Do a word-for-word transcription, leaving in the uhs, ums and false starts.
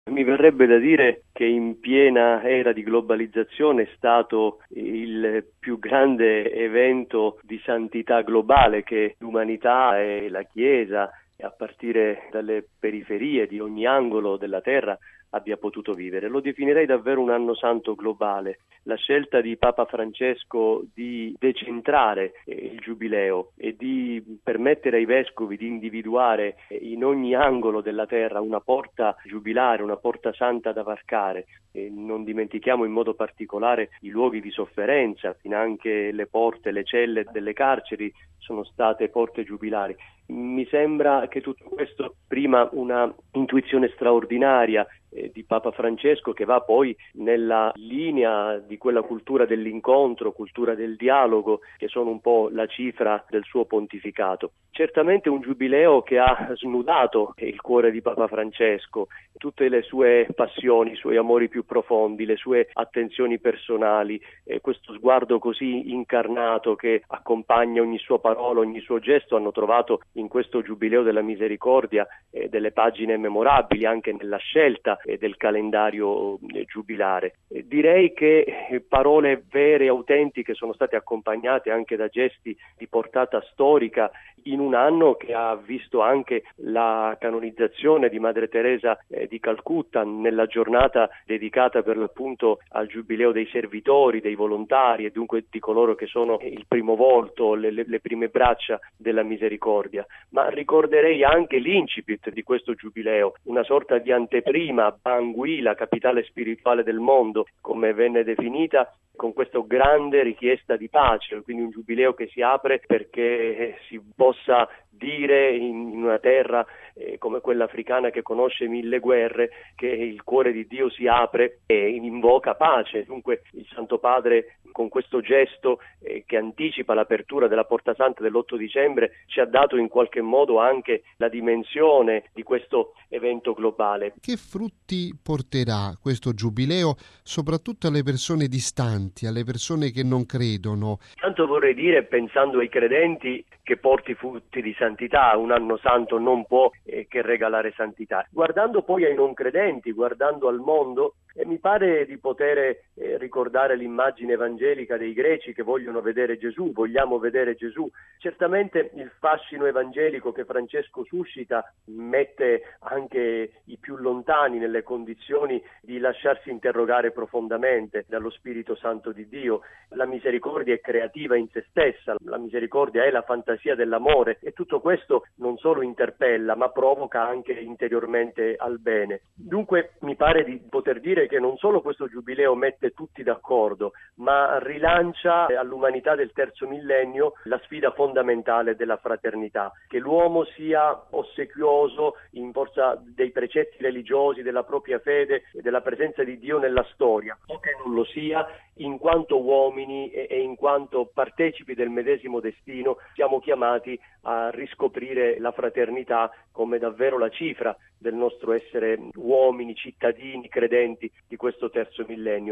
Mi verrebbe da dire che in piena era di globalizzazione è stato il più grande evento di santità globale che l'umanità e la Chiesa, a partire dalle periferie di ogni angolo della terra, abbia potuto vivere. Lo definirei davvero un anno santo globale. La scelta di Papa Francesco di decentrare eh, il giubileo e di permettere ai vescovi di individuare eh, in ogni angolo della terra una porta giubilare, una porta santa da varcare. E non dimentichiamo in modo particolare i luoghi di sofferenza, finanche le porte, le celle delle carceri sono state porte giubilari. Mi sembra che tutto questo, prima una intuizione straordinaria eh, di Papa Francesco, che va poi nella linea di quella cultura dell'incontro, cultura del dialogo, che sono un po' la cifra del suo pontificato. Certamente un giubileo che ha snudato il cuore di Papa Francesco, tutte le sue passioni, i suoi amori più profondi, le sue attenzioni personali, eh, questo sguardo così incarnato che accompagna ogni sua parola, ogni suo gesto, hanno trovato in questo Giubileo della Misericordia eh, delle pagine memorabili anche nella scelta eh, del calendario eh, giubilare. Eh, direi che eh, parole vere e autentiche sono state accompagnate anche da gesti di portata storica in un anno che ha visto anche la canonizzazione di Madre Teresa eh, di Calcutta nella giornata dedicata per l'appunto al Giubileo dei servitori, dei volontari e dunque di coloro che sono il primo volto, le, le, le prime braccia della misericordia. Ma ricorderei anche l'incipit di questo Giubileo, una sorta di anteprima, Bangui, la capitale spirituale del mondo, come venne definita, con questa grande richiesta di pace, quindi un giubileo che si apre perché si possa dire in una terra eh, come quella africana che conosce mille guerre che il cuore di Dio si apre e invoca pace. Dunque il Santo Padre con questo gesto eh, che anticipa l'apertura della Porta Santa dell'otto dicembre ci ha dato in qualche modo anche la dimensione di questo evento globale. Che frutti porterà questo giubileo soprattutto alle persone distanti, alle persone che non credono? Tanto vorrei dire, pensando ai credenti, che porti frutti di santità. Un anno santo non può eh, che regalare santità. Guardando poi ai non credenti, guardando al mondo, e mi pare di poter eh, ricordare l'immagine evangelica dei greci che vogliono vedere Gesù, vogliamo vedere Gesù. Certamente il fascino evangelico che Francesco suscita mette anche i più lontani nelle condizioni di lasciarsi interrogare profondamente dallo Spirito Santo di Dio. La misericordia è creativa in se stessa, la misericordia è la fantasia dell'amore e tutto questo non solo interpella ma provoca anche interiormente al bene. Dunque mi pare di poter dire che non solo questo giubileo mette tutti d'accordo, ma rilancia all'umanità del terzo millennio la sfida fondamentale della fraternità, che l'uomo sia ossequioso in forza dei precetti religiosi, della propria fede e della presenza di Dio nella storia, o che non lo sia in quanto uomini e, e in quanto partecipi del medesimo destino siamo chiamati a riscoprire la fraternità come davvero la cifra del nostro essere uomini, cittadini, credenti di questo terzo millennio.